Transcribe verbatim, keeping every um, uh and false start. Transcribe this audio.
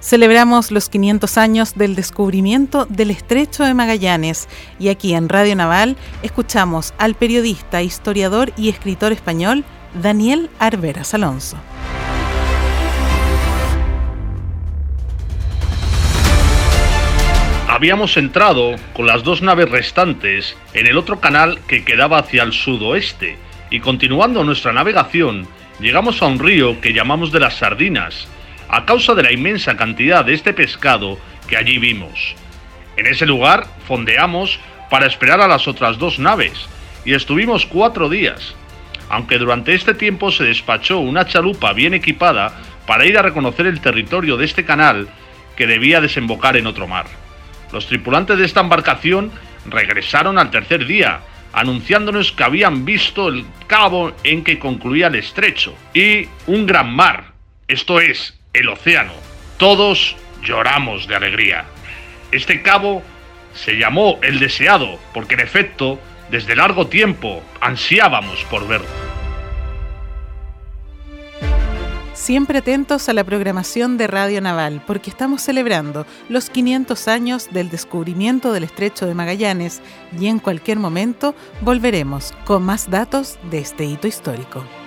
Celebramos los quinientos años del descubrimiento del Estrecho de Magallanes y aquí en Radio Naval escuchamos al periodista, historiador y escritor español Daniel Arberas Alonso. Habíamos entrado con las dos naves restantes en el otro canal que quedaba hacia el sudoeste y continuando nuestra navegación llegamos a un río que llamamos de las Sardinas, a causa de la inmensa cantidad de este pescado que allí vimos. En ese lugar fondeamos para esperar a las otras dos naves y estuvimos cuatro días, aunque durante este tiempo se despachó una chalupa bien equipada para ir a reconocer el territorio de este canal que debía desembocar en otro mar. Los tripulantes de esta embarcación regresaron al tercer día, anunciándonos que habían visto el cabo en que concluía el estrecho y un gran mar, esto es, el océano. Todos lloramos de alegría. Este cabo se llamó El Deseado, porque en efecto, desde largo tiempo, ansiábamos por verlo. Siempre atentos a la programación de Radio Naval, porque estamos celebrando los quinientos años del descubrimiento del Estrecho de Magallanes y en cualquier momento volveremos con más datos de este hito histórico.